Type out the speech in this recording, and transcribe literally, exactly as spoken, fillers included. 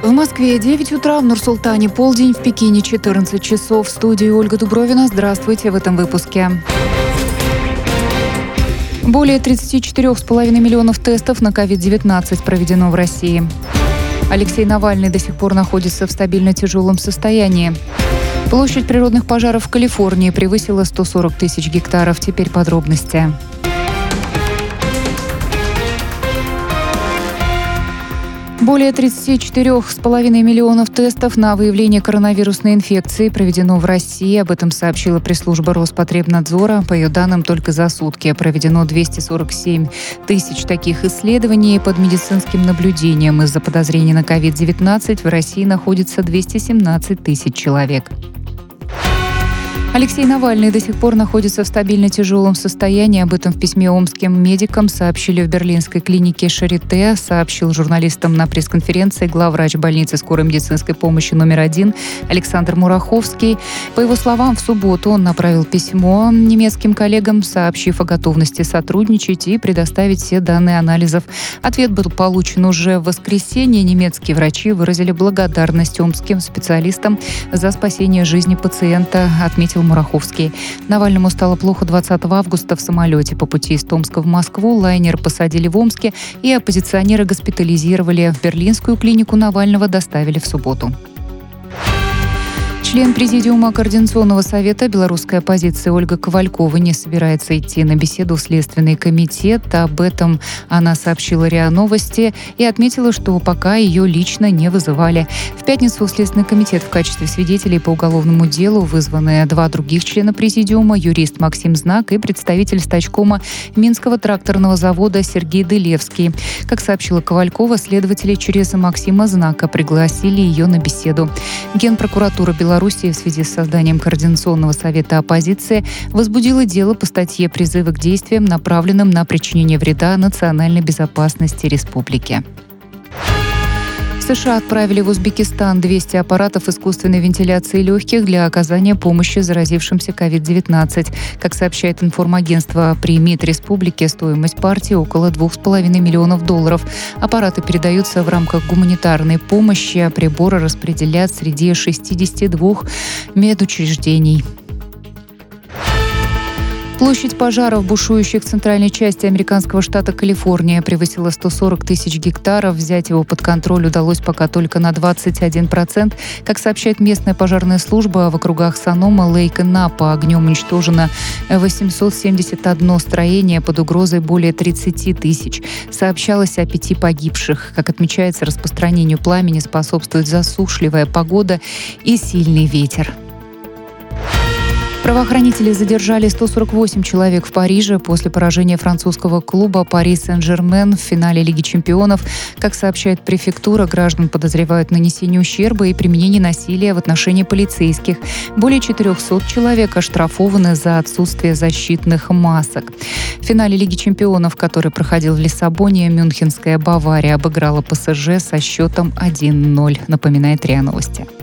В Москве девять утра, в Нур-Султане полдень, в Пекине четырнадцать часов. В студии Ольга Дубровина. Здравствуйте в этом выпуске. Более тридцать четыре с половиной миллионов тестов на ковид девятнадцать проведено в России. Алексей Навальный до сих пор находится в стабильно тяжелом состоянии. Площадь природных пожаров в Калифорнии превысила сто сорок тысяч гектаров. Теперь подробности. Более тридцать четыре с половиной миллионов тестов на выявление коронавирусной инфекции проведено в России. Об этом сообщила пресс-служба Роспотребнадзора. По ее данным, только за сутки проведено двести сорок семь тысяч таких исследований. Под медицинским наблюдением из-за подозрений на ковид девятнадцать в России находится двести семнадцать тысяч человек. Алексей Навальный до сих пор находится в стабильно тяжелом состоянии. Об этом в письме омским медикам сообщили в берлинской клинике Шарите, сообщил журналистам на пресс-конференции главврач больницы скорой медицинской помощи номер один Александр Мураховский. По его словам, в субботу он направил письмо немецким коллегам, сообщив о готовности сотрудничать и предоставить все данные анализов. Ответ был получен уже в воскресенье. Немецкие врачи выразили благодарность омским специалистам за спасение жизни пациента, отметил Мураховский. Навальному стало плохо двадцатого августа в самолете по пути из Томска в Москву. Лайнер посадили в Омске, и оппозиционеры госпитализировали. В берлинскую клинику Навального доставили в субботу. Член Президиума Координационного совета белорусской оппозиции Ольга Ковалькова не собирается идти на беседу в Следственный комитет. Об этом она сообщила РИА Новости и отметила, что пока ее лично не вызывали. В пятницу в Следственный комитет в качестве свидетелей по уголовному делу вызваны два других члена Президиума, юрист Максим Знак и представитель стачкома Минского тракторного завода Сергей Дылевский. Как сообщила Ковалькова, следователи через Максима Знака пригласили ее на беседу. Генпрокуратура Беларуси Белоруссии в связи с созданием Координационного совета оппозиции возбудила дело по статье «Призывы к действиям, направленным на причинение вреда национальной безопасности республики». США отправили в Узбекистан двести аппаратов искусственной вентиляции легких для оказания помощи заразившимся ковид девятнадцать. Как сообщает информагентство при МИД республики, стоимость партии около двух с половиной миллионов долларов. Аппараты передаются в рамках гуманитарной помощи, а приборы распределят среди шестидесяти двух медучреждений. Площадь пожаров, бушующих в центральной части американского штата Калифорния, превысила сто сорок тысяч гектаров. Взять его под контроль удалось пока только на двадцать один процент. Как сообщает местная пожарная служба, в округах Санома, Лейк и Напа огнем уничтожено восемьсот семьдесят одно строение, под угрозой более тридцати тысяч. Сообщалось о пяти погибших. Как отмечается, распространению пламени способствует засушливая погода и сильный ветер. Правоохранители задержали сто сорок восемь человек в Париже после поражения французского клуба «Пари Сен-Жермен» в финале Лиги чемпионов. Как сообщает префектура, граждан подозревают в нанесении ущерба и применении насилия в отношении полицейских. Более четырехсот человек оштрафованы за отсутствие защитных масок. В финале Лиги чемпионов, который проходил в Лиссабоне, мюнхенская «Бавария» обыграла ПСЖ со счетом один ноль, напоминает РИА Новости.